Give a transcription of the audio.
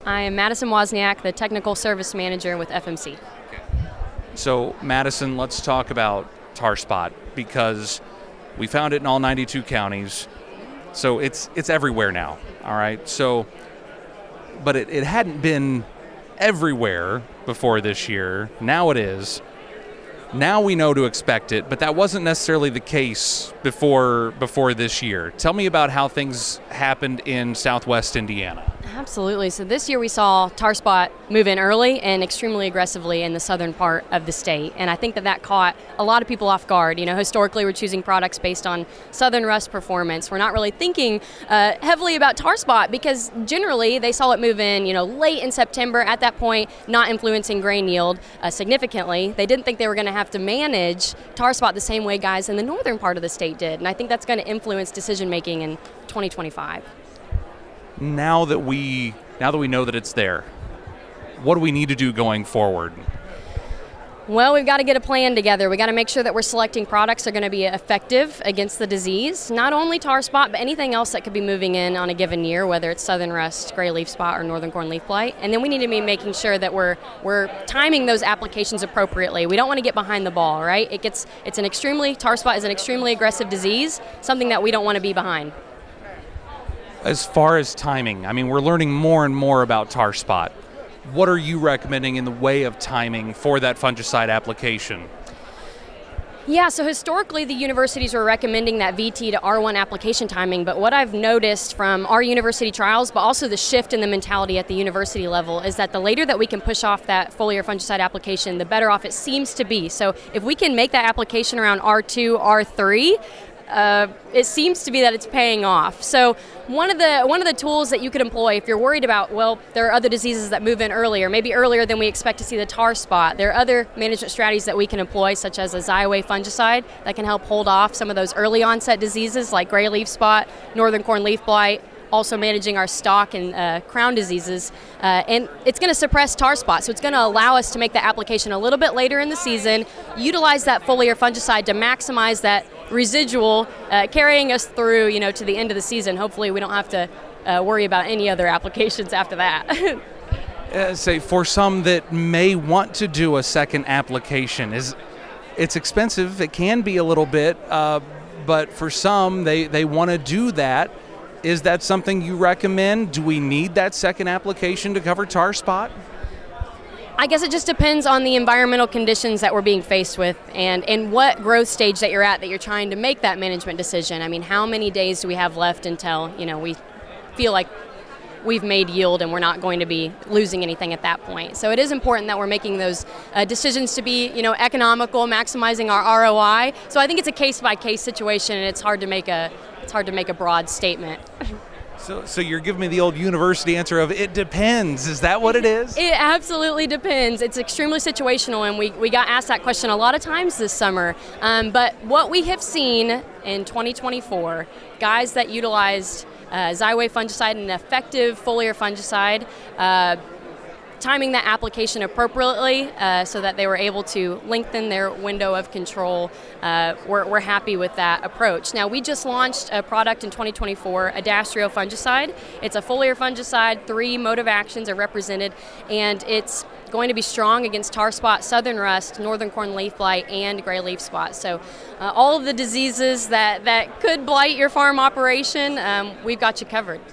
I am Madison Wozniak, the Technical Service Manager with FMC. So, Madison, let's talk about tar spot, because we found it in all 92 counties. So it's everywhere now, all right? So, but it hadn't been everywhere before this year. Now it is. Now we know to expect it, but that wasn't necessarily the case before this year. Tell me about how things happened in Southwest Indiana. Absolutely. So this year we saw tar spot move in early and extremely aggressively in the southern part of the state. And I think that caught a lot of people off guard. You know, historically we're choosing products based on southern rust performance. We're not really thinking heavily about tar spot because generally they saw it move in, late in September. At that point, not influencing grain yield significantly. They didn't think they were going to have to manage tar spot the same way guys in the northern part of the state did. And I think that's going to influence decision making in 2025. Now that we know that it's there, what do we need to do going forward? Well, we've got to get a plan together. We got to make sure that we're selecting products that are going to be effective against the disease, not only tar spot, but anything else that could be moving in on a given year, whether it's southern rust, gray leaf spot, or northern corn leaf blight. And then we need to be making sure that we're timing those applications appropriately. We don't want to get behind the ball, right? Tar spot is an extremely aggressive disease, something that we don't want to be behind. As far as timing, we're learning more and more about tar spot. What are you recommending in the way of timing for that fungicide application? Yeah, so historically the universities were recommending that VT to R1 application timing, but what I've noticed from our university trials, but also the shift in the mentality at the university level, is that the later that we can push off that foliar fungicide application, the better off it seems to be. So if we can make that application around R2, R3, it seems to be that it's paying off. So one of the tools that you could employ if you're worried about, there are other diseases that move in earlier, maybe earlier than we expect to see the tar spot. There are other management strategies that we can employ, such as a Xyway fungicide that can help hold off some of those early onset diseases like gray leaf spot, northern corn leaf blight, also managing our stalk and crown diseases. And it's going to suppress tar spot, so it's going to allow us to make the application a little bit later in the season, utilize that foliar fungicide to maximize that residual, carrying us through, to the end of the season. Hopefully we don't have to worry about any other applications after that. Say, for some that may want to do a second application, it's expensive. It can be a little bit, but for some, they want to do that. Is that something you recommend? Do we need that second application to cover tar spot? I guess it just depends on the environmental conditions that we're being faced with and what growth stage that you're at that you're trying to make that management decision. How many days do we have left until, we feel like we've made yield and we're not going to be losing anything at that point. So it is important that we're making those decisions to be, economical, maximizing our ROI. So I think it's a case-by-case situation, and it's hard to make a broad statement. So you're giving me the old university answer of it depends. Is that what it is? It absolutely depends. It's extremely situational, and we got asked that question a lot of times this summer. But what we have seen in 2024, guys that utilized Xyway fungicide, an effective foliar fungicide, timing that application appropriately so that they were able to lengthen their window of control. We're happy with that approach. Now, we just launched a product in 2024, Adastrio fungicide. It's a foliar fungicide. 3 mode of actions are represented, and it's going to be strong against tar spot, southern rust, northern corn leaf blight, and gray leaf spot. So all of the diseases that could blight your farm operation, we've got you covered.